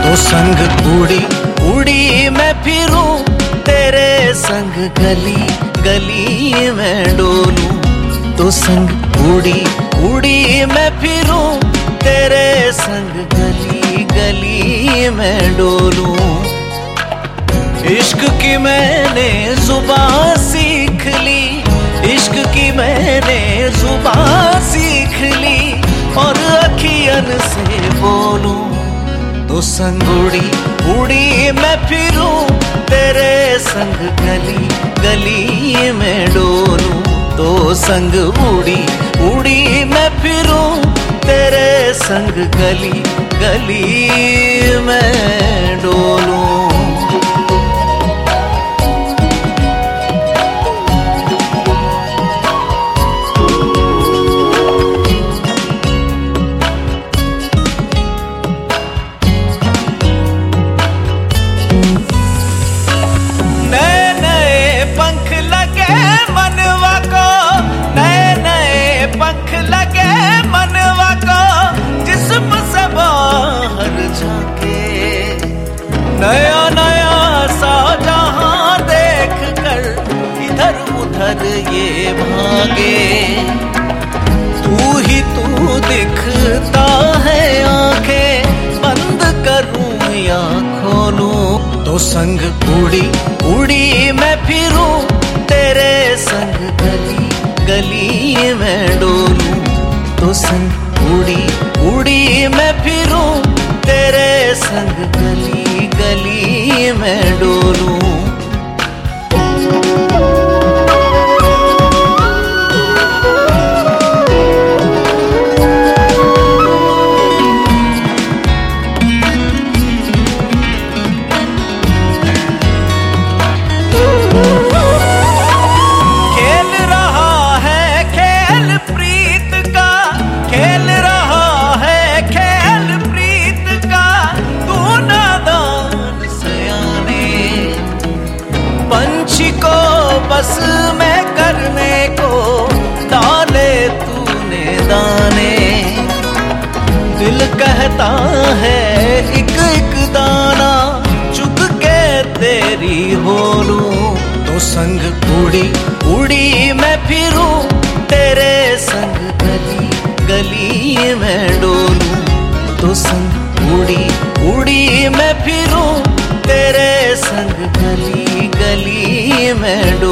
तो संग उड़ी उड़ी मैं फिरूं तेरे संग, गली गली में डोलूं। तो संग उड़ी उड़ी मैं फिरूं तेरे संग, गली गली में डोलूं। इश्क की मैंने जुबान सीख ली, इश्क की मैंने जुबान सीख ली, और अखियन से बोलूं। तो संग उड़ी उड़ी मैं फिरूं तेरे संग, गली गली में डोलूं। तो संग उड़ी उड़ी मैं फिरूं तेरे संग, गली गली में डोलूं। नया नया सा जहां देख कर इधर उधर ये भागे, तू ही तू दिखता है, आंखें बंद करूं या खोलूं। तो संग उड़ी उड़ी मैं फिरूं तेरे संग, गली गली में डोलूं। तो संग उड़ी उड़ी मैं फिरूं तेरे संग, गली गली में डोलूं। खेल रहा है खेल प्रीत का, खेल रहा है खेल प्रीत का, तू नादान सयाने। पंछी को बस में करने को डाले तूने दाने, दिल कहता है एक एक दाना चुग के तेरी हो लूं। तो संग उड़ी उड़ी मैं फिरूं तेरे संग, गली गली में डोलूं। तो संग उड़ी उड़ी मैं फिरूं तेरे संग, गली गली में डोलूं।